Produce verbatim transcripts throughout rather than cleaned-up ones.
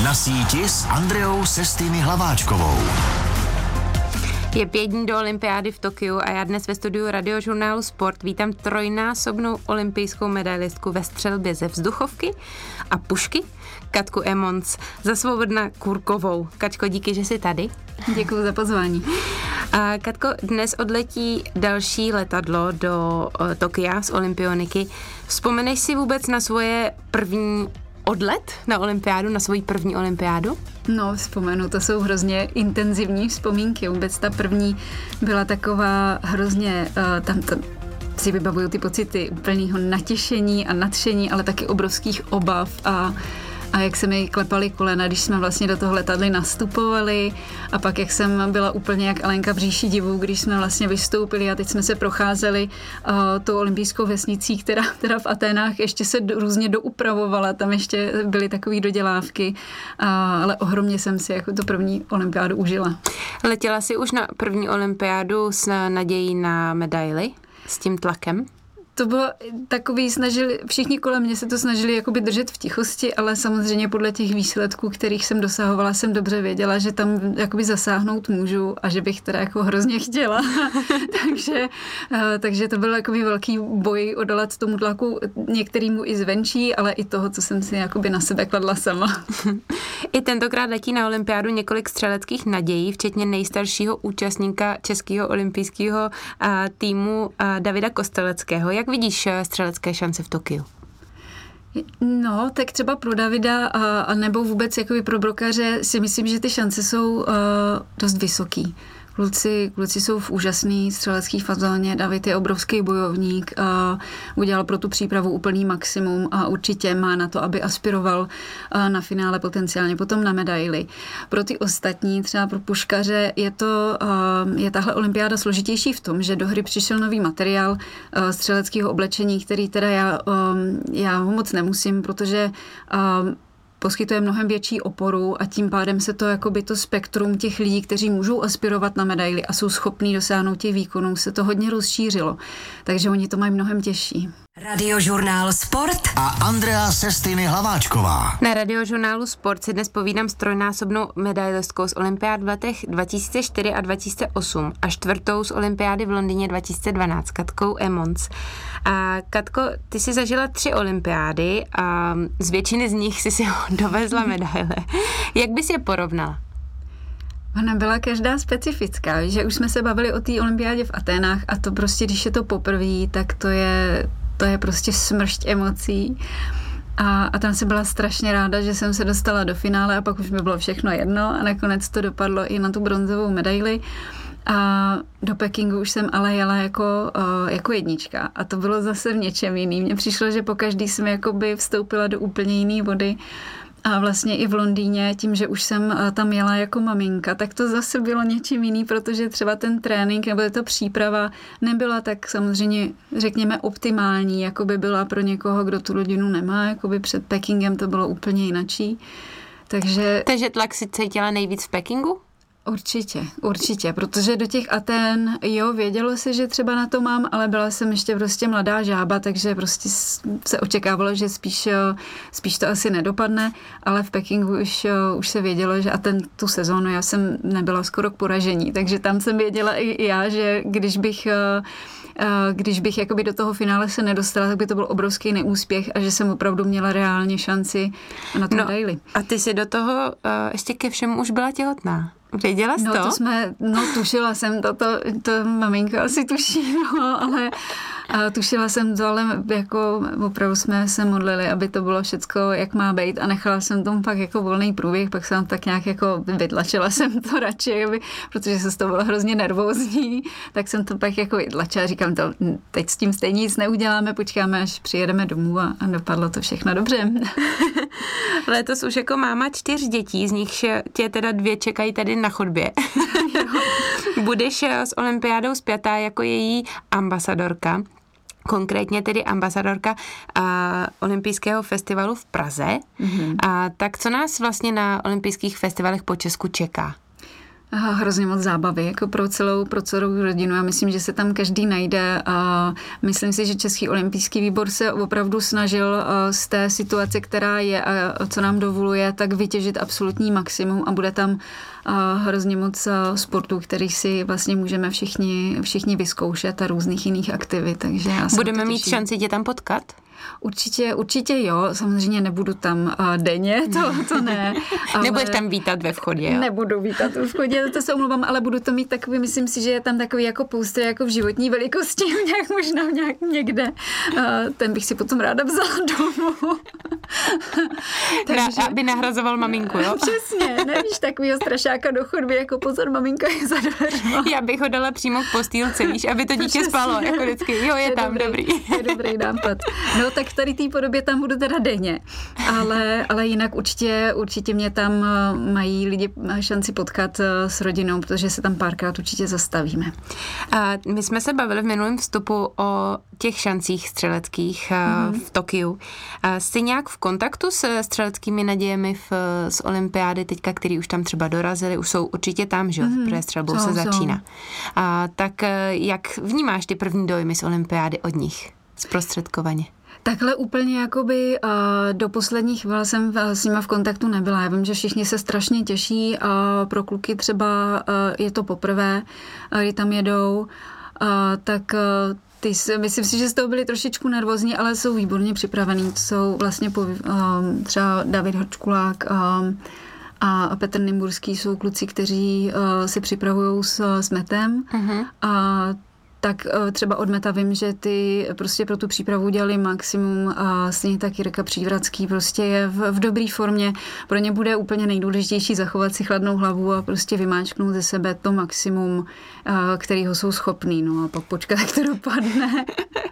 Na síti s Andreou Sestými Hlaváčkovou. Je pět dní do olympiády v Tokiu a já dnes ve studiu Radiožurnálu Sport vítám trojnásobnou olympijskou medailistku ve střelbě ze vzduchovky a pušky, Katku Emons za Svobodna Kurkovou. Kačko, díky, že jsi tady. Děkuji za pozvání. A Katko, dnes odletí další letadlo do uh, Tokia z olympioniky. Vzpomeneš si vůbec na svoje první odlet na olympiádu, na svoji první olympiádu? No, vzpomenu, to jsou hrozně intenzivní vzpomínky. Vůbec ta první byla taková hrozně, uh, tam, tam si vybavuju ty pocity úplného natěšení a nadšení, ale taky obrovských obav a A jak se mi klepaly kolena, když jsme vlastně do toho letadla nastupovali a pak jak jsem byla úplně jak Alenka v říši divů, když jsme vlastně vystoupili a teď jsme se procházeli uh, tou olympijskou vesnicí, která, která v Aténách ještě se do, různě doupravovala, tam ještě byly takové dodělávky, uh, ale ohromně jsem si jako to první olympiádu užila. Letěla jsi už na první olympiádu s nadějí na medaili, s tím tlakem? To bylo takový, snažili, všichni kolem mě se to snažili jakoby držet v tichosti, ale samozřejmě podle těch výsledků, kterých jsem dosahovala, jsem dobře věděla, že tam jakoby zasáhnout můžu a že bych teda jako hrozně chtěla. takže, takže to byl takový velký boj odolat tomu tlaku některýmu i zvenčí, ale i toho, co jsem si jakoby na sebe kladla sama. I tentokrát letí na olympiádu několik střeleckých nadějí, včetně nejstaršího účastníka českého olympijského týmu Davida Kosteleckého. Jak vidíš střelecké šance v Tokiu? No, tak třeba pro Davida a, a nebo vůbec jakoby pro brokaře si myslím, že ty šance jsou uh, dost vysoký. Kluci, kluci jsou v úžasný střelecký fazóně, David je obrovský bojovník, a udělal pro tu přípravu úplný maximum a určitě má na to, aby aspiroval na finále potenciálně potom na medaili. Pro ty ostatní, třeba pro puškaře, je to, je tahle olympiáda složitější v tom, že do hry přišel nový materiál střeleckého oblečení, který teda já, já ho moc nemusím, protože poskytuje mnohem větší oporu a tím pádem se to jakoby to spektrum těch lidí, kteří můžou aspirovat na medaili a jsou schopní dosáhnout těch výkonů, se to hodně rozšířilo. Takže oni to mají mnohem těžší. Radiožurnál Sport a Andrea Sestými Hlaváčková. Na Radiožurnálu Sport si dnes povídám s trojnásobnou medailistkou z olympiád v letech dva tisíce čtyři a dva tisíce osm a čtvrtou z olympiády v Londýně dva tisíce dvanáct, Katkou Emons. A Katko, ty jsi zažila tři olympiády a z většiny z nich jsi si dovezla medaile. Jak bys je porovnala? Ona byla každá specifická, že už jsme se bavili o té olympiádě v Aténách a to prostě, když je to poprvé, tak to je, to je prostě smršť emocí. A, a tam jsem byla strašně ráda, že jsem se dostala do finále a pak už mi bylo všechno jedno a nakonec to dopadlo i na tu bronzovou medaili. A do Pekingu už jsem ale jela jako, uh, jako jednička a to bylo zase v něčem jiný. Mně přišlo, že pokaždý jsem jakoby vstoupila do úplně jiné vody. A vlastně i v Londýně, tím, že už jsem tam jela jako maminka, tak to zase bylo něčím jiný, protože třeba ten trénink nebo ta příprava nebyla tak samozřejmě, řekněme, optimální, jako by byla pro někoho, kdo tu rodinu nemá, jako by před Pekingem to bylo úplně jinačí. Takže... Takže tlak si cítila nejvíc v Pekingu? Určitě, určitě, protože do těch Atén, jo, vědělo se, že třeba na to mám, ale byla jsem ještě prostě mladá žába, takže prostě se očekávalo, že spíš, spíš to asi nedopadne, ale v Pekingu už, už se vědělo, že a ten, tu sezónu já jsem nebyla skoro k poražení, takže tam jsem věděla i já, že když bych když bych jakoby do toho finále se nedostala, tak by to byl obrovský neúspěch a že jsem opravdu měla reálně šanci na tu medaili. No, a ty si do toho uh, ještě ke všemu už byla těhotná. Věděla jsi no, to? to jsme, no tušila jsem to, to, to maminka asi tuší, no, ale a tušila jsem to, ale jako opravdu jsme se modlili, aby to bylo všecko, jak má být a nechala jsem tomu pak jako volný průběh, pak jsem tak nějak jako vytlačila jsem to radši, aby, protože se z toho bylo hrozně nervózní, tak jsem to pak jako vytlačila, říkám to, teď s tím stejně nic neuděláme, počkáme, až přijedeme domů a, a dopadlo to všechno dobře. Letos už jako máma čtyř dětí, z nich tě teda dvě čekají tady na chodbě. Budeš s olympiádou spjatá jako její ambasadorka, konkrétně tedy ambasadorka a, olympijského festivalu v Praze. Mm-hmm. A tak co nás vlastně na olympijských festivalech po Česku čeká? hrozně moc zábavy, jako pro celou, pro celou rodinu. Já myslím, že se tam každý najde a myslím si, že Český olympijský výbor se opravdu snažil z té situace, která je a co nám dovoluje, tak vytěžit absolutní maximum a bude tam hrozně moc sportů, kterých si vlastně můžeme všichni, všichni vyzkoušet a různých jiných aktivit. Takže já budeme mít šanci tě tam potkat? Určitě, určitě jo, samozřejmě nebudu tam uh, denně, to, to ne. Ale nebudeš tam vítat ve vchodě, jo? Nebudu vítat ve vchodě, to se omlouvám, ale budu to mít takový, myslím si, že je tam takový jako poustr jako v životní velikosti, nějak možná nějak někde. Uh, ten bych si potom ráda vzala domů. Takže, aby nahrazoval maminku, jo? Přesně, nevíš, takovýho strašáka do chodby, jako pozor, maminka je za dveřma. Já bych ho dala přímo k postýlce, víš, aby to dítě Přesně. spalo, jako vždycky. Jo, je, je tam, dobrý. dobrý. Je dobrý nápad. No tak v tady té podobě tam budu teda denně, ale, ale jinak určitě, určitě mě tam mají lidi šanci potkat s rodinou, protože se tam párkrát určitě zastavíme. A my jsme se bavili v minulém vstupu o těch šancích střeleckých mm-hmm. v Tokiu. Jsi nějak v kontaktu s střeleckými nadějemi v, z olympiády teďka, který už tam třeba dorazili, už jsou určitě tam, že jo, mm-hmm. protože střelbou se začíná. A, tak jak vnímáš ty první dojmy z olympiády od nich zprostředkovaně? Takhle úplně jakoby uh, do posledních chvíl jsem uh, s nima v kontaktu nebyla. Já vím, že všichni se strašně těší a uh, pro kluky třeba uh, je to poprvé, uh, kdy tam jedou, uh, tak uh, ty, myslím si, že z toho byli trošičku nervózní, ale jsou výborně připravený. To jsou vlastně po, uh, třeba David Hrčkulák uh, a Petr Nymburský jsou kluci, kteří uh, se připravují s, s metem uh-huh. a tak třeba od meta vím, že ty prostě pro tu přípravu dělali maximum a stejně tak Jirka Přívratský prostě je v, v dobré formě. Pro ně bude úplně nejdůležitější zachovat si chladnou hlavu a prostě vymáčknout ze sebe to maximum, kterýho jsou schopný. No a pak počkat, jak to dopadne.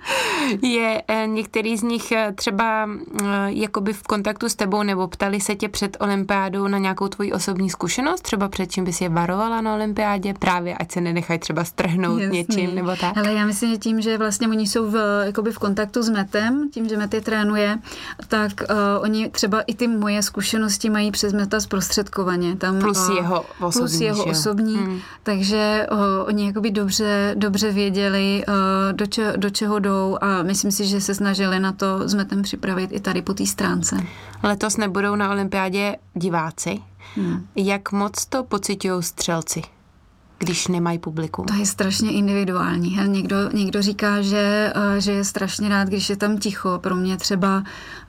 Je některý z nich třeba jakoby v kontaktu s tebou nebo ptali se tě před olympiádou na nějakou tvoji osobní zkušenost? Třeba před čím bys je varovala na olympiádě? Právě ať se nenechají třeba strhnout Jasný. něčím nebo tak? Ale já myslím, že tím, že vlastně oni jsou v, jakoby v kontaktu s metem, tím, že met je trénuje, tak uh, oni třeba i ty moje zkušenosti mají přes meta zprostředkovaně. Tam, plus uh, jeho osobní. Plus jeho osobní. Hmm. Takže uh, oni jakoby dobře, dobře věděli, uh, do, če, do čeho jdou a myslím si, že se snažili na to s metem připravit i tady po té stránce. Letos nebudou na olympiádě diváci. Hmm. Jak moc to pociťují střelci, když nemají publikum? To je strašně individuální. Někdo, někdo říká, že, že je strašně rád, když je tam ticho. Pro mě třeba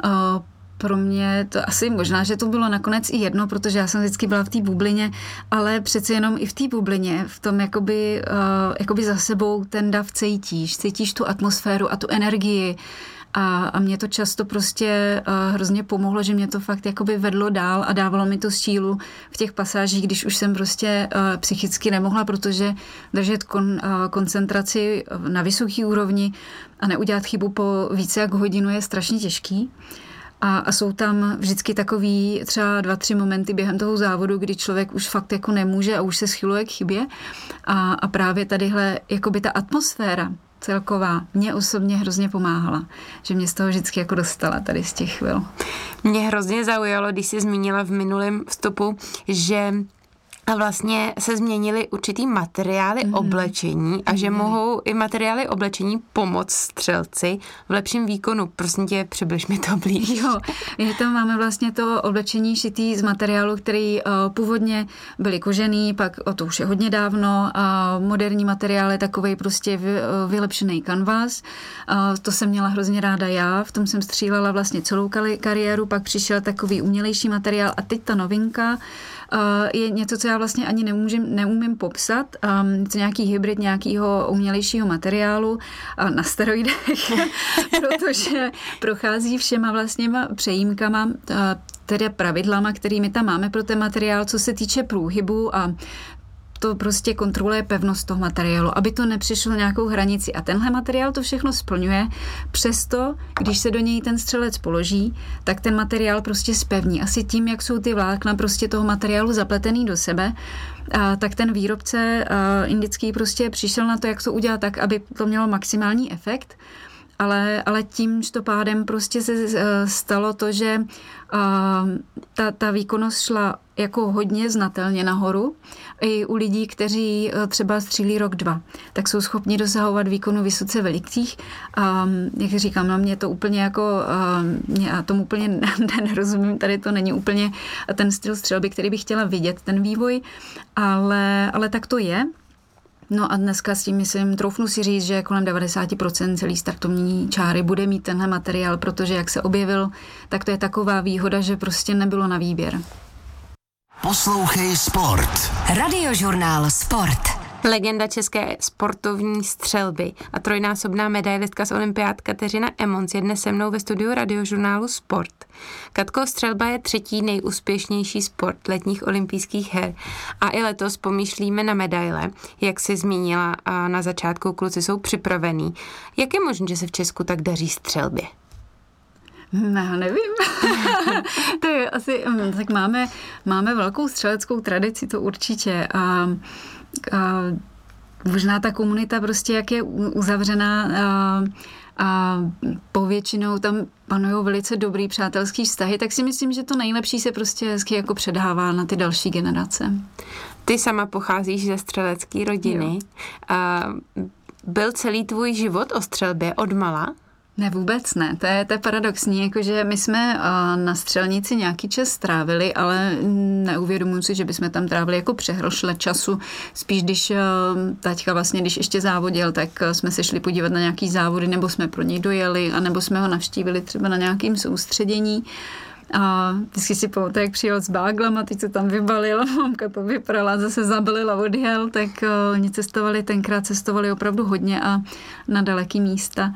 pro mě to asi možná, že to bylo nakonec i jedno, protože já jsem vždycky byla v té bublině, ale přece jenom i v té bublině, v tom jakoby, jakoby za sebou ten dav cítíš. Cítíš tu atmosféru a tu energii. A, a mě to často prostě uh, hrozně pomohlo, že mě to fakt jakoby vedlo dál a dávalo mi to sílu v těch pasážích, když už jsem prostě uh, psychicky nemohla, protože držet kon, uh, koncentraci na vysoké úrovni a neudělat chybu po více jak hodinu je strašně těžký. A, a jsou tam vždycky takový třeba dva, tři momenty během toho závodu, kdy člověk už fakt jako nemůže a už se schyluje k chybě. A, a právě tadyhle jakoby ta atmosféra celková mě osobně hrozně pomáhala, že mě z toho vždycky jako dostala tady z těch chvil. Mě hrozně zaujalo, když jsi zmínila v minulém vstupu, že a vlastně se změnily určitý materiály mm. oblečení a že mm. mohou i materiály oblečení pomoct střelci v lepším výkonu. Prosím tě, přibliž mi to blíž. Jo, je tam máme vlastně to oblečení šitý z materiálu, který uh, původně byly kožený, pak o to už je hodně dávno a moderní materiál je takovej prostě vy, uh, vylepšený kanvas. Uh, to jsem měla hrozně ráda já, v tom jsem střílela vlastně celou kariéru, pak přišel takový umělejší materiál a teď ta novinka uh, je něco, co já vlastně ani nemůžem, neumím popsat. Um, to nějaký hybrid nějakého umělejšího materiálu uh, na steroidech, protože prochází všema vlastně přejímkama, uh, tedy pravidlama, kterými tam máme pro ten materiál, co se týče průhybu a to prostě kontroluje pevnost toho materiálu, aby to nepřišlo nějakou hranici. A tenhle materiál to všechno splňuje, přesto, když se do něj ten střelec položí, tak ten materiál prostě zpevní. Asi tím, jak jsou ty vlákna prostě toho materiálu zapletený do sebe, a tak ten výrobce a, indický prostě přišel na to, jak to udělat tak, aby to mělo maximální efekt. Ale, ale tím pádem prostě se stalo to, že a, ta, ta výkonnost šla jako hodně znatelně nahoru. I u lidí, kteří třeba střílí rok, dva, tak jsou schopni dosahovat výkonu vysoce velikých. A jak říkám, na mě to úplně jako, já tomu úplně nerozumím, tady to není úplně ten styl střelby, který bych chtěla vidět, ten vývoj, ale, ale tak to je. No a dneska s tím, myslím, troufnu si říct, že kolem devadesát procent celý startovní čáry bude mít tenhle materiál, protože jak se objevil, tak to je taková výhoda, že prostě nebylo na výběr. Poslouchej Sport. Radiožurnál Sport. Legenda české sportovní střelby a trojnásobná medailistka z olympiád Kateřina Emmons je dnes se mnou ve studiu Radiožurnálu Sport. Katko, střelba je třetí nejúspěšnější sport letních olympijských her a i letos pomýšlíme na medaile. Jak jsi zmínila a na začátku, kluci jsou připravený. Jak je možné, že se v Česku tak daří střelbě? No, nevím. To je asi, tak máme, máme velkou střeleckou tradici, to určitě. A, a možná ta komunita prostě, jak je uzavřená a, a povětšinou tam panují velice dobrý přátelský vztahy, tak si myslím, že to nejlepší se prostě hezky jako předává na ty další generace. Ty sama pocházíš ze střelecké rodiny. A byl celý tvůj život o střelbě odmala? Ne, vůbec ne. To je, to je paradoxní, jakože my jsme na střelnici nějaký čas strávili, ale neuvědomuji si, že bychom tam trávili jako přehršle času. Spíš, když taťka vlastně, když ještě závodil, tak jsme se šli podívat na nějaký závody, nebo jsme pro něj dojeli, anebo jsme ho navštívili třeba na nějakým soustředění. A vždycky si pamatuju, jak přijel s báglem a teď se tam vybalil, mamka to vyprala, zase zabalila, odjel, tak oni cestovali, tenkrát cestovali opravdu hodně a na daleký místa.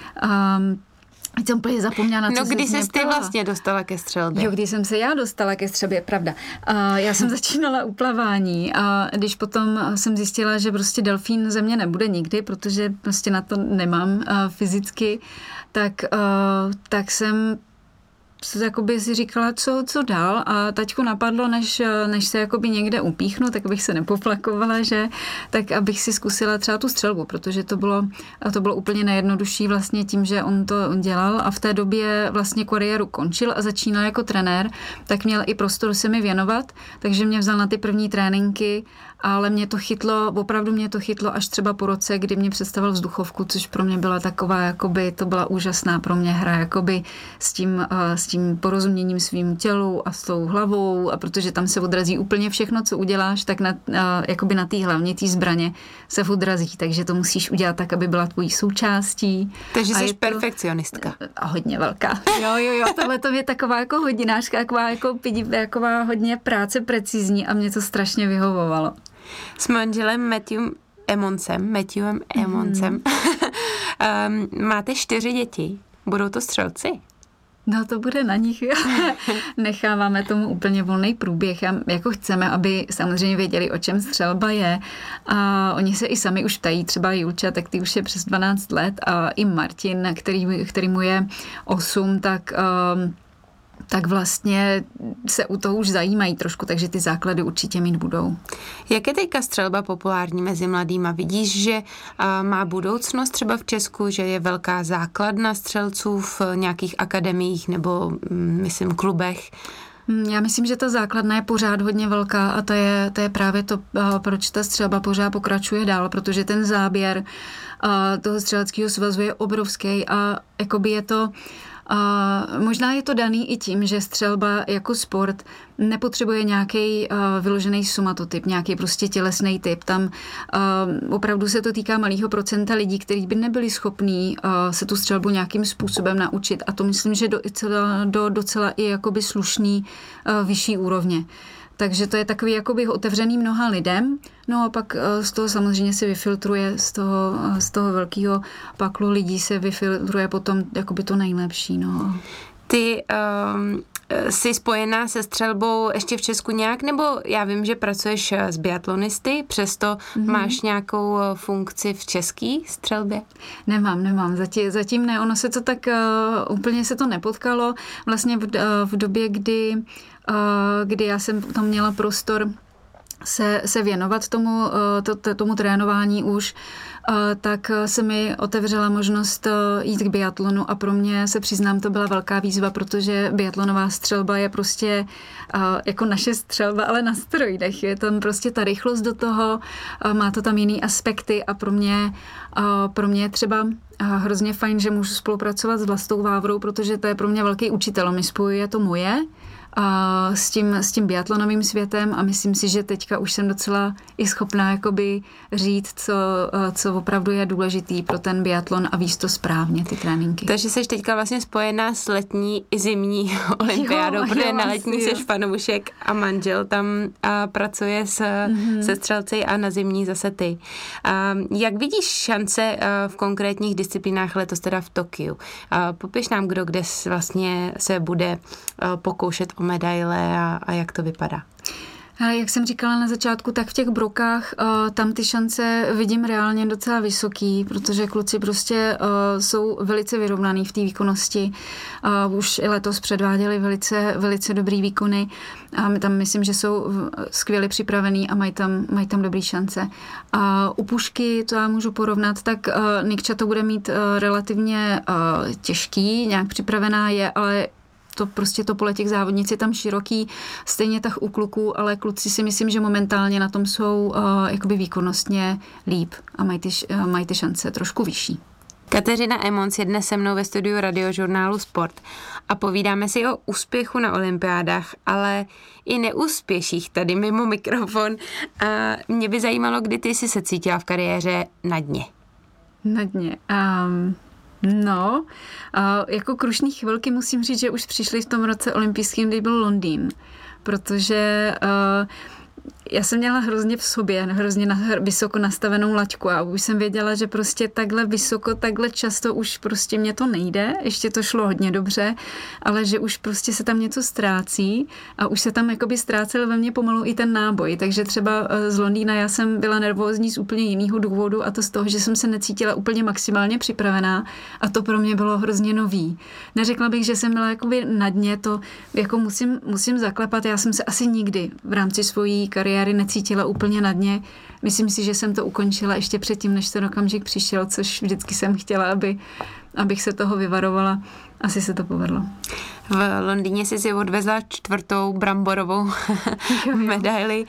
Um, Teď jsem úplně zapomněla, na co No, kdy ses ty vlastně dostala ke střelbě? Jo, když jsem se já dostala ke střelbě, pravda. Uh, já jsem začínala u plavání a když potom jsem zjistila, že prostě delfín ze mě nebude nikdy, protože prostě na to nemám uh, fyzicky, tak, uh, tak jsem jakoby si říkala, co, co dál a taťku napadlo, než, než se jakoby někde upíchnu, tak abych se nepoplakovala, že, tak abych si zkusila třeba tu střelbu, protože to bylo, to bylo úplně nejjednodušší vlastně tím, že on to dělal a v té době vlastně kariéru končil a začínal jako trenér, tak měl i prostor se mi věnovat, takže mě vzal na ty první tréninky, ale mě to chytlo, opravdu mě to chytlo až třeba po roce, kdy mě představil vzduchovku, což pro mě byla taková, jakoby, to byla úžasná pro mě hra, jakoby s tím, s tím porozuměním svým tělu a s tou hlavou, a protože tam se odrazí úplně všechno, co uděláš, tak na, jakoby na té hlavně té zbraně se odrazí, takže to musíš udělat tak, aby byla tvojí součástí. Takže jsi perfekcionistka. A hodně velká. Jo, jo, jo, tohle to je taková jako hodinářka, taková jako taková hodně práce precizní a mě to strašně vyhovovalo. S manželem Matthewem Emmonsem, Matthewem Emmonsem, mm. um, máte čtyři děti. Budou to střelci? No to bude na nich. Necháváme tomu úplně volný průběh. Jako chceme, aby samozřejmě věděli, o čem střelba je. A oni se i sami už ptají. Třeba Julča, tak ty už je přes dvanáct let a i Martin, který, který mu je osm, tak... Um, tak vlastně se u toho už zajímají trošku, takže ty základy určitě mít budou. Jak je teďka střelba populární mezi mladýma? Vidíš, že má budoucnost třeba v Česku, že je velká základna střelců v nějakých akademiích nebo, myslím, klubech? Já myslím, že ta základna je pořád hodně velká a to je, to je právě to, proč ta střelba pořád pokračuje dál, protože ten záběr toho střeleckého svazu je obrovský a jakoby je to a možná je to daný i tím, že střelba jako sport nepotřebuje nějaký uh, vyložený somatotyp, nějaký prostě tělesný typ. Tam uh, opravdu se to týká malého procenta lidí, kteří by nebyli schopní uh, se tu střelbu nějakým způsobem naučit. A to myslím, že do, do docela i jakoby slušný uh, vyšší úrovně. Takže to je takový jakoby otevřený mnoha lidem, no a pak z toho samozřejmě se vyfiltruje, z toho, z toho velkého paklu lidí se vyfiltruje potom jakoby to nejlepší, no. Ty um, jsi spojená se střelbou ještě v Česku nějak, nebo já vím, že pracuješ s biatlonisty, přesto mm-hmm. máš nějakou funkci v české střelbě? Nemám, nemám, zatím, zatím ne, ono se to tak, uh, úplně se to nepotkalo, vlastně v, uh, v době, kdy, uh, kdy já jsem tam měla prostor se, se věnovat tomu, to, tomu trénování už, tak se mi otevřela možnost jít k biatlonu a pro mě, se přiznám, to byla velká výzva, protože biatlonová střelba je prostě jako naše střelba, ale na steroidech. Je tam prostě ta rychlost do toho, má to tam jiný aspekty a pro mě, pro mě je třeba hrozně fajn, že můžu spolupracovat s Vlastou Vávrou, protože to je pro mě velký učitel. On mi spojuje to moje a s tím, s tím biatlonovým světem a myslím si, že teďka už jsem docela i schopná jakoby říct, co, co opravdu je důležitý pro ten biatlon a víc to správně, ty tréninky. Takže jsi teďka vlastně spojená s letní i zimní olympiádou, jo, protože jo, na letní seš fanoušek a manžel tam a pracuje s, mm-hmm. se střelci a na zimní zase ty. A jak vidíš šance v konkrétních disciplínách letos teda v Tokiu? A popiš nám, kdo kde vlastně se bude pokoušet o medaile a, a jak to vypadá. Jak jsem říkala na začátku, tak v těch brokách uh, tam ty šance vidím reálně docela vysoký, protože kluci prostě uh, jsou velice vyrovnaný v té výkonnosti. Uh, už i letos předváděli velice, velice dobrý výkony a my tam myslím, že jsou skvěle připravený a mají tam, mají tam dobrý šance. A u pušky, to já můžu porovnat, tak uh, Nikča to bude mít uh, relativně uh, těžký, nějak připravená je, ale to prostě to pole těch závodnic je tam široký, stejně tak u kluků, ale kluci si myslím, že momentálně na tom jsou uh, jakoby výkonnostně líp a mají ty, uh, mají ty šance trošku vyšší. Kateřina Emons je dnes se mnou ve studiu radiožurnálu Sport a povídáme si o úspěchu na olympiádách, ale i neúspěších tady mimo mikrofon. A mě by zajímalo, kdy ty jsi se cítila v kariéře na dně. Na dně. Um... No, jako krušný chvilky musím říct, že už přišly v tom roce olympijským, kdy byl Londýn, protože uh, já jsem měla hrozně v sobě, hrozně na, vysoko nastavenou laťku a už jsem věděla, že prostě takhle vysoko, takhle často už prostě mě to nejde, ještě to šlo hodně dobře, ale že už prostě se tam něco ztrácí a už se tam jakoby ztrácel ve mně pomalu i ten náboj, takže třeba z Londýna já jsem byla nervózní z úplně jiného důvodu a to z toho, že jsem se necítila úplně maximálně připravená a to pro mě bylo hrozně nový. Neřekla bych, že jsem byla jakoby na dně, to jako musím, musím zaklepat, já jsem se asi nikdy v rámci svojí kariéry necítila úplně na dně. Myslím si, že jsem to ukončila ještě předtím, než ten okamžik přišel, což vždycky jsem chtěla, aby, abych se toho vyvarovala. Asi se to povedlo. V Londýně jsi si odvezla čtvrtou bramborovou medaili.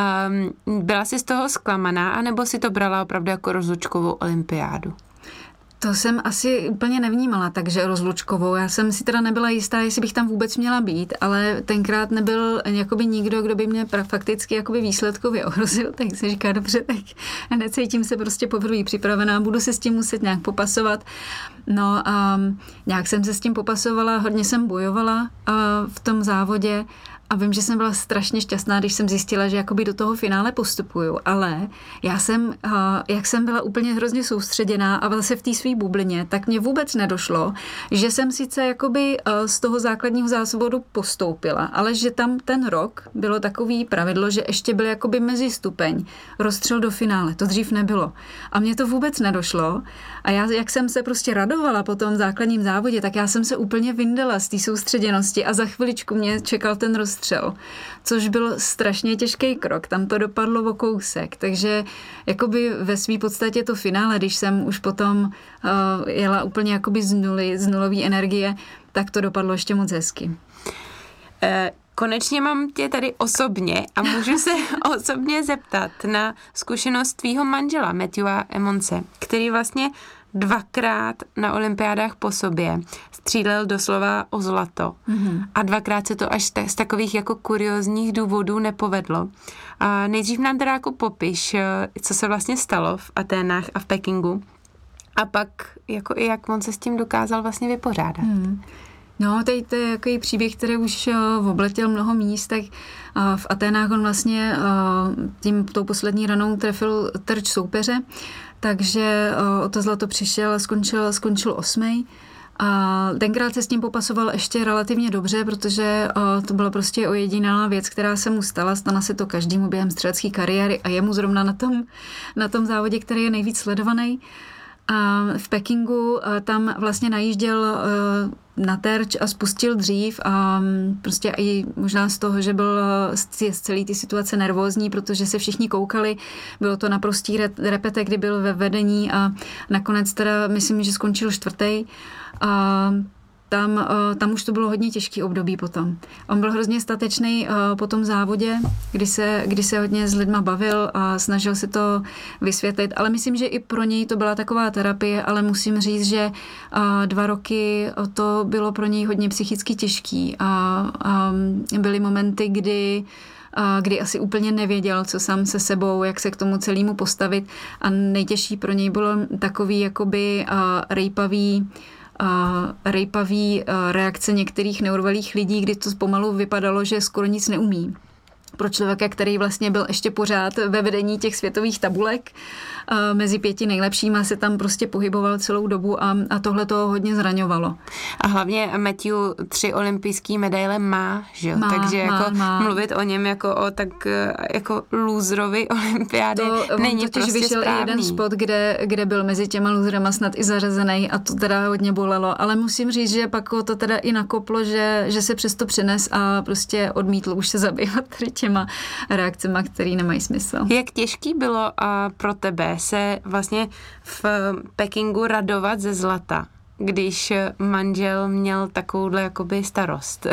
Um, byla jsi z toho zklamaná, anebo si to brala opravdu jako rozlučkovou olympiádu? To jsem asi úplně nevnímala, takže rozlučkovou. Já jsem si teda nebyla jistá, jestli bych tam vůbec měla být, ale tenkrát nebyl jakoby nikdo, kdo by mě fakticky jakoby výsledkově ohrozil, tak se říká, dobře, tak necítím se prostě poprvé připravená, budu se s tím muset nějak popasovat. No a nějak jsem se s tím popasovala, hodně jsem bojovala v tom závodě, a vím, že jsem byla strašně šťastná, když jsem zjistila, že jakoby do toho finále postupuju, ale já jsem, jak jsem byla úplně hrozně soustředěná a zase v té své bublině, tak mě vůbec nedošlo, že jsem sice jakoby z toho základního závodu postoupila, ale že tam ten rok bylo takový pravidlo, že ještě byl jakoby mezistupeň, rozstřel do finále, to dřív nebylo. A mně to vůbec nedošlo a já, jak jsem se prostě radovala po tom základním závodě, tak já jsem se úplně vyndala z té soustředěnosti a za chviličku mě čekal ten rozstřel. Což byl strašně těžký krok, tam to dopadlo o kousek, takže jakoby ve své podstatě to finále, když jsem už potom uh, jela úplně jakoby z nuly, z nulový energie, tak to dopadlo ještě moc hezky. E, konečně mám tě tady osobně a můžu se osobně zeptat na zkušenost tvýho manžela Matthewa Emonse, který vlastně dvakrát na olympiádách po sobě střílel doslova o zlato. Mm-hmm. A dvakrát se to až ta, z takových jako kuriózních důvodů nepovedlo. A nejdřív nám teda jako popiš, co se vlastně stalo v Aténách a v Pekingu. A pak jako i jak on se s tím dokázal vlastně vypořádat. Mm. No, tady to je jaký příběh, který už uh, obletěl mnoho míst, tak uh, v Aténách on vlastně uh, tím tou poslední ranou trefil terč soupeře, takže uh, o to zlato přišel a skončil, skončil osmej. A tenkrát se s tím popasoval ještě relativně dobře, protože uh, to byla prostě ojedinělá věc, která se mu stala. Stala se to každému během střelecké kariéry a jemu zrovna na tom, na tom závodě, který je nejvíc sledovaný. A v Pekingu tam vlastně najížděl na terč a spustil dřív a prostě i možná z toho, že byl z celé ty situace nervózní, protože se všichni koukali, bylo to naprostý repete, kdy byl ve vedení a nakonec teda myslím, že skončil čtvrtý a Tam, tam už to bylo hodně těžký období potom. On byl hrozně statečný po tom závodě, kdy se, kdy se hodně s lidma bavil a snažil se to vysvětlit, ale myslím, že i pro něj to byla taková terapie, ale musím říct, že dva roky to bylo pro něj hodně psychicky těžký a, a byly momenty, kdy kdy asi úplně nevěděl, co sám se sebou, jak se k tomu celému postavit a nejtěžší pro něj bylo takový jakoby rejpavý Uh, rejpavý uh, reakce některých neurovalých lidí, kdy to pomalu vypadalo, že skoro nic neumí. Pro člověka, který vlastně byl ještě pořád ve vedení těch světových tabulek, uh, mezi pěti nejlepšíma se tam prostě pohyboval celou dobu a, a tohle to hodně zraňovalo. A hlavně Matthew tři olympijský medaile má, že jo? Má, Takže má, jako má. mluvit o něm jako o tak jako lůzrovi olympiády to, není totiž prostě vyšel správný. jeden spot, kde, kde byl mezi těma lůzrama snad i zařazený a to teda hodně bolelo, ale musím říct, že pak to teda i nakoplo, že, že se přesto přines a prostě odmítl už se zabývat těma reakcema, který nemají smysl. Jak těžký bylo a pro tebe se vlastně v Pekingu radovat ze zlata, když manžel měl takovouhle jakoby starost?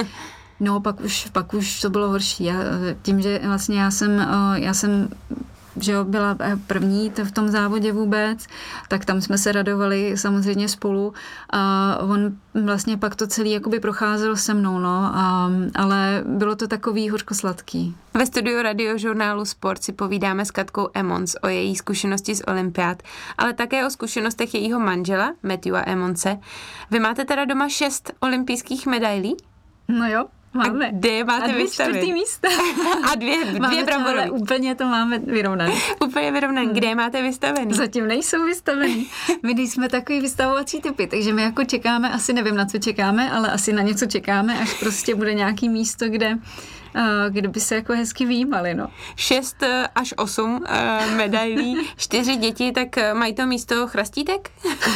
No, pak už, pak už to bylo horší. Já, tím, že vlastně já jsem, já jsem že jo, byla první v tom závodě vůbec, tak tam jsme se radovali samozřejmě spolu a on vlastně pak to celý jakoby procházel se mnou, no, a, ale bylo to takový hořkosladký. Ve studiu radiožurnálu Sport si povídáme s Katkou Emmons o její zkušenosti z olympiád, ale také o zkušenostech jejího manžela, Matthewa Emmonse. Vy máte teda doma šest olympijských medailí? No jo. Máme. A kde máte a dvě vystavit? čtvrtý místa. A dvě, dvě bramborový. Úplně to máme vyrovnané. Úplně vyrovnané. Kde je máte vystavený? Zatím nejsou vystavený. My nejsme takový vystavovací typy, takže my jako čekáme, asi nevím, na co čekáme, ale asi na něco čekáme, až prostě bude nějaký místo, kde, kde by se jako hezky vyjímali, no. Šest až osm medailí, čtyři děti, tak mají to místo chrastítek?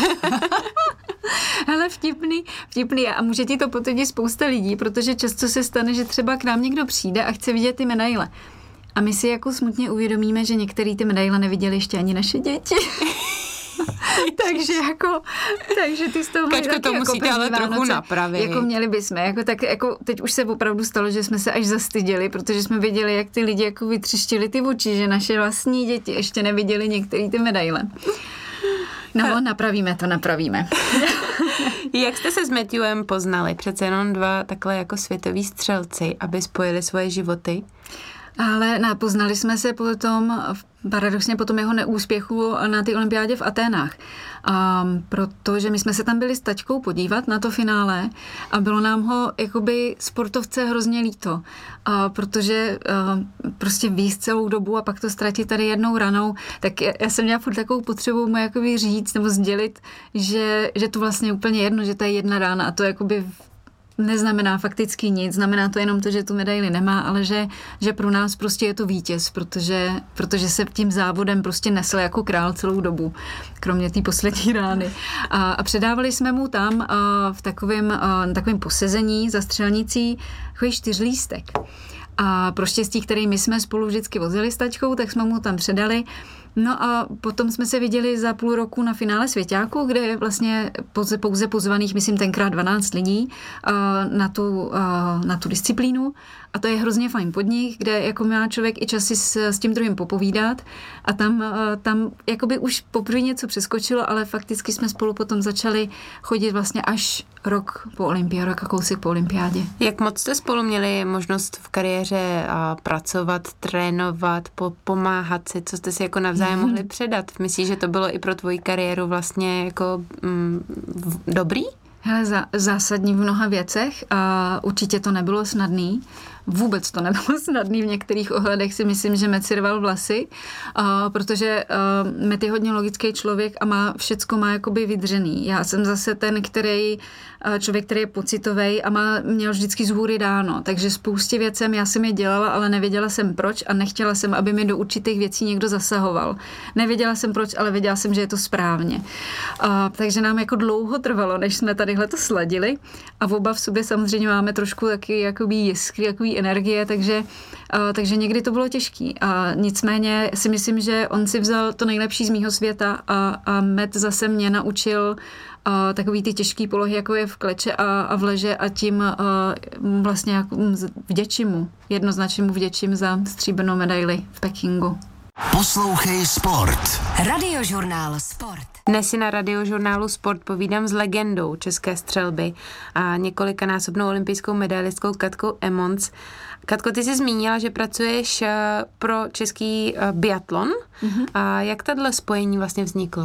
Hele, vtipný, vtipný a může ti to potvrdit spousta lidí, protože často se stane, že třeba k nám někdo přijde a chce vidět ty medaile. A my si jako smutně uvědomíme, že některý ty medaile neviděli ještě ani naše děti. takže jako, takže ty z toho mají Kačko, to jako musíte ale trochu napravit. Jako měli bychom, jako tak, jako teď už se opravdu stalo, že jsme se až zastyděli, protože jsme viděli, jak ty lidi jako vytřištili ty oči, že naše vlastní děti ještě neviděli některý ty medaile. No, napravíme to, napravíme. Jak jste se s Matthewem poznali? Přece jenom dva takhle jako světoví střelci, aby spojili svoje životy? Ale ne, poznali jsme se potom, paradoxně po tom jeho neúspěchu na té olympiádě v Aténách. A protože my jsme se tam byli s taťkou podívat na to finále a bylo nám ho jakoby sportovce hrozně líto. A protože a, prostě víc celou dobu a pak to ztratit tady jednou ranou, tak já, já jsem měla furt takovou potřebu mu jakoby říct nebo sdělit, že, že to vlastně úplně jedno, že to je jedna rána a to jakoby neznamená fakticky nic, znamená to jenom to, že tu medaili nemá, ale že, že pro nás prostě je to vítěz, protože, protože se tím závodem prostě nesl jako král celou dobu, kromě té poslední rány. A, a předávali jsme mu tam a, v takovém, a, takovém posezení za střelnicí takový čtyřlístek. A pro štěstí, který my jsme spolu vždycky vozili s tačkou, tak jsme mu tam předali. No a potom jsme se viděli za půl roku na finále Svěťáku, kde je vlastně pouze, pouze pozvaných, myslím, tenkrát dvanáct lidí na tu, na tu disciplínu. A to je hrozně fajn podnik, kde jako má člověk i časy s, s tím druhým popovídat. A tam, tam jakoby už poprvé něco přeskočilo, ale fakticky jsme spolu potom začali chodit vlastně až rok po olympiádě, rok a kousek po olympiádě. Jak moc jste spolu měli možnost v kariéře a pracovat, trénovat, po, pomáhat si, co jste si jako navzájem mm. mohli předat? Myslíš, že to bylo i pro tvoji kariéru vlastně jako mm, dobrý? Hele, zá, zásadní v mnoha věcech a určitě to nebylo snadný. vůbec to nebylo snadný v některých ohledech, si myslím, že Met si rval vlasy, uh, protože uh, Met je hodně logický člověk a má všecko má jakoby vydřený. Já jsem zase ten, který uh, člověk, který je pocitovej a má, měl vždycky z hůry dáno, takže spoustě věcem já jsem je dělala, ale nevěděla jsem proč a nechtěla jsem, aby mi do určitých věcí někdo zasahoval. Nevěděla jsem proč, ale věděla jsem, že je to správně. Uh, takže nám jako dlouho trvalo, než jsme tadyhle to sladili a v oba v sobě samozřejmě máme trošku taky jakoby jiskry, jakoby energie, takže, uh, takže někdy to bylo těžký. A nicméně si myslím, že on si vzal to nejlepší z mýho světa a, a Met zase mě naučil uh, takový ty těžký polohy, jako je v kleče a, a v leže a tím uh, vlastně jako vděčím mu, jednoznačně mu vděčím za stříbrnou medaili v Pekingu. Poslouchej Sport. Radiožurnál Sport. Dnes si na Radiožurnálu Sport povídám s legendou české střelby a několikanásobnou olympijskou medailistkou Katkou Emmons. Katko, ty jsi zmínila, že pracuješ pro český biatlon. Mm-hmm. A jak tato spojení vlastně vzniklo?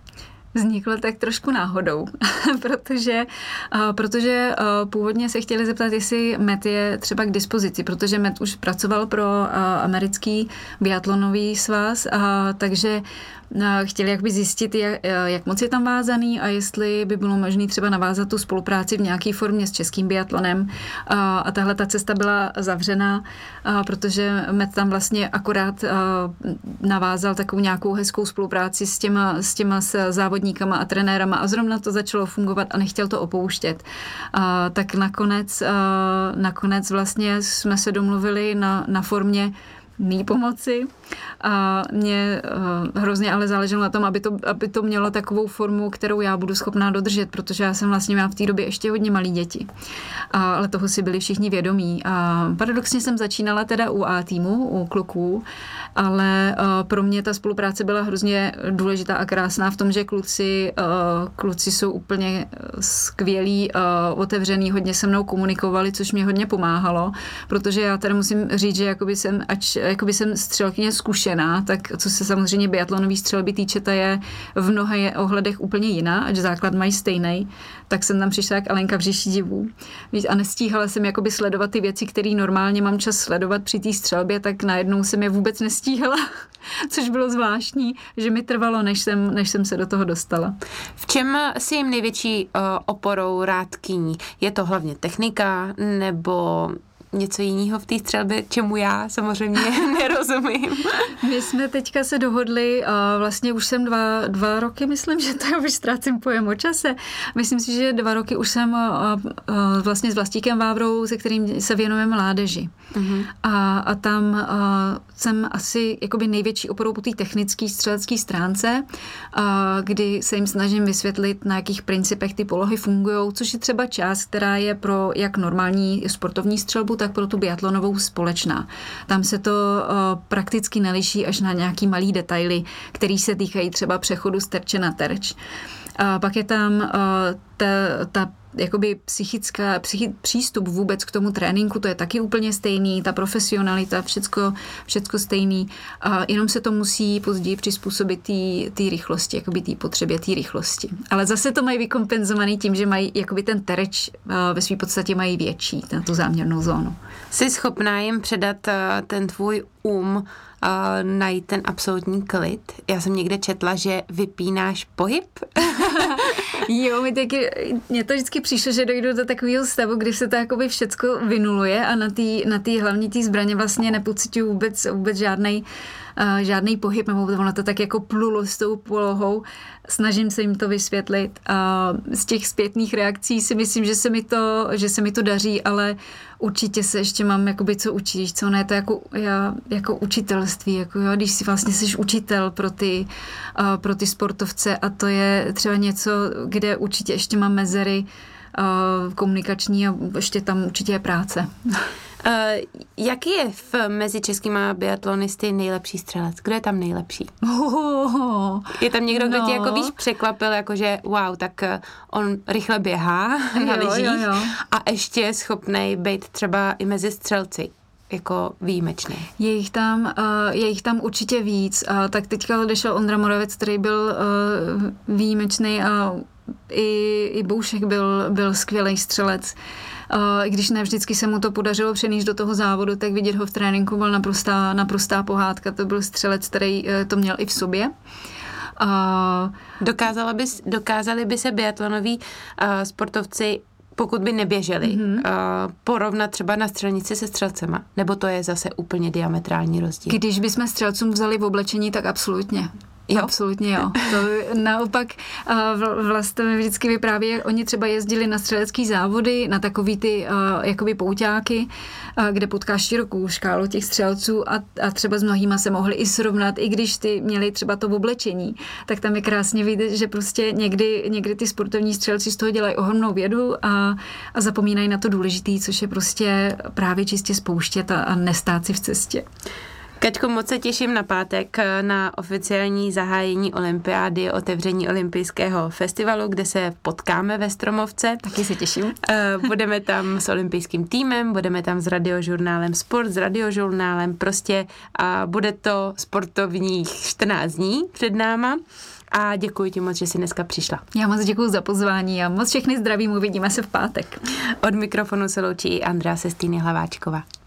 Vzniklo tak trošku náhodou, protože, uh, protože uh, původně se chtěli zeptat, jestli Met je třeba k dispozici, protože Met už pracoval pro uh, americký biatlonový svaz, uh, takže uh, chtěli jakoby zjistit, jak, jak moc je tam vázaný a jestli by bylo možné třeba navázat tu spolupráci v nějaké formě s českým biatlonem. Uh, a tahle ta cesta byla zavřená, uh, protože Met tam vlastně akorát uh, navázal takovou nějakou hezkou spolupráci s těma, s těma závodníkama a trenérama a zrovna to začalo fungovat a nechtěl to opouštět. A, tak nakonec, a, nakonec vlastně jsme se domluvili na, na formě mý pomoci a mě uh, hrozně ale záleželo na tom, aby to, aby to mělo takovou formu, kterou já budu schopná dodržet, protože já jsem vlastně měla v té době ještě hodně malý děti. A, ale toho si byli všichni vědomí. A paradoxně jsem začínala teda u A týmu, u kluků, ale uh, pro mě ta spolupráce byla hrozně důležitá a krásná v tom, že kluci, uh, kluci jsou úplně skvělí, uh, otevřený, hodně se mnou komunikovali, což mě hodně pomáhalo, protože já teda musím říct, že jakoby jsem, ač jakoby jsem střelkyně zkušená, tak co se samozřejmě biatlonový střelby týče, ta je v mnoha ohledech úplně jiná, ať základ mají stejný, tak jsem tam přišla jak Alenka v říši divů. A nestíhala jsem jakoby sledovat ty věci, které normálně mám čas sledovat při té střelbě, tak najednou jsem je vůbec nestíhala, což bylo zvláštní, že mi trvalo, než jsem, než jsem se do toho dostala. V čem si jim největší uh, oporou rádkyní? Je to hlavně technika nebo něco jiného v té střelbě, čemu já samozřejmě nerozumím? My jsme teďka se dohodli, a vlastně už jsem dva, dva roky, myslím, že to už ztrácím pojem o čase. Myslím si, že dva roky už jsem a, a, vlastně s Vlastíkem Vávrou, se kterým se věnujeme mládeži. Uh-huh. A, a tam a, jsem asi jakoby největší oporou po té technické střelecké stránce, a, kdy se jim snažím vysvětlit, na jakých principech ty polohy fungují, což je třeba část, která je pro jak normální sportovní střelbu, tak pro tu biatlonovou společná. Tam se to uh, prakticky neliší až na nějaký malý detaily, který se týkají třeba přechodu z terče na terč. A pak je tam uh, ta, ta jakoby psychická, psychi, přístup vůbec k tomu tréninku, to je taky úplně stejný, ta profesionalita, všecko, všecko stejný, a jenom se to musí později přizpůsobit té rychlosti, jakoby té potřebě té rychlosti. Ale zase to mají vykompenzovaný tím, že mají jakoby ten terč ve své podstatě mají větší, na tu záměrnou zónu. Jsi schopná jim předat ten tvůj um, najít ten absolutní klid? Já jsem někde četla, že vypínáš pohyb. Jo, mi taky, mně to vždycky přišlo, že dojdu do takového stavu, kdy se to jakoby všecko vynuluje a na té na tý, hlavní té zbraně vlastně nepocituju vůbec, vůbec žádnej, uh, žádnej pohyb, nebo ono to tak jako plulo s tou polohou. Snažím se jim to vysvětlit a z těch zpětných reakcí si myslím, že se mi to, že se mi to daří, ale určitě se ještě mám jakoby co učit, co ne, to jako, já, jako učitelství, jako jo, když si vlastně jsi učitel pro ty, uh, pro ty sportovce a to je třeba něco, kde určitě ještě mám mezery uh, komunikační a ještě tam určitě je práce. Uh, jaký je v, mezi českýma biatlonisty nejlepší střelec? Kdo je tam nejlepší? Oh, je tam někdo, kdo no. tě jako víš překvapil, jakože wow, tak on rychle běhá na lyžích a ještě je schopnej být třeba i mezi střelci jako výjimečný. Je jich tam, uh, je jich tam určitě víc. Uh, tak teďka odešel Ondra Moravec, který byl uh, výjimečný a i, i Boušek byl, byl skvělý střelec. Když ne vždycky se mu to podařilo přenést do toho závodu, tak vidět ho v tréninku byl naprostá, naprostá pohádka. To byl střelec, který to měl i v sobě. Uh, Dokázala by, dokázali by se biatlonoví uh, sportovci, pokud by neběželi, mm-hmm. uh, porovnat třeba na střelnici se střelcema? Nebo to je zase úplně diametrální rozdíl? Když bychom střelcům vzali v oblečení, tak absolutně. Jo? Absolutně jo. To naopak vlastně mi vždycky vypráví, jak oni třeba jezdili na střelecký závody, na takový ty uh, jakoby pouťáky, uh, kde potkáš širokou škálu těch střelců a, a třeba s mnohýma se mohli i srovnat, i když ty měli třeba to oblečení, tak tam je krásně vidět, že prostě někdy, někdy ty sportovní střelci z toho dělají ohromnou vědu a, a zapomínají na to důležitý, což je prostě právě čistě spouštět a, a nestát si v cestě. Kaťko, moc se těším na pátek na oficiální zahájení olympiády, otevření olympijského festivalu, kde se potkáme ve Stromovce. Taky se těším. Budeme tam s olympijským týmem, budeme tam s radiožurnálem Sport, s radiožurnálem, prostě a bude to sportovních čtrnáct dní před náma. A děkuji ti moc, že jsi dneska přišla. Já moc děkuji za pozvání a moc všechny zdravím, uvidíme se v pátek. Od mikrofonu se loučí i Andrea Sestýny Hlaváčková.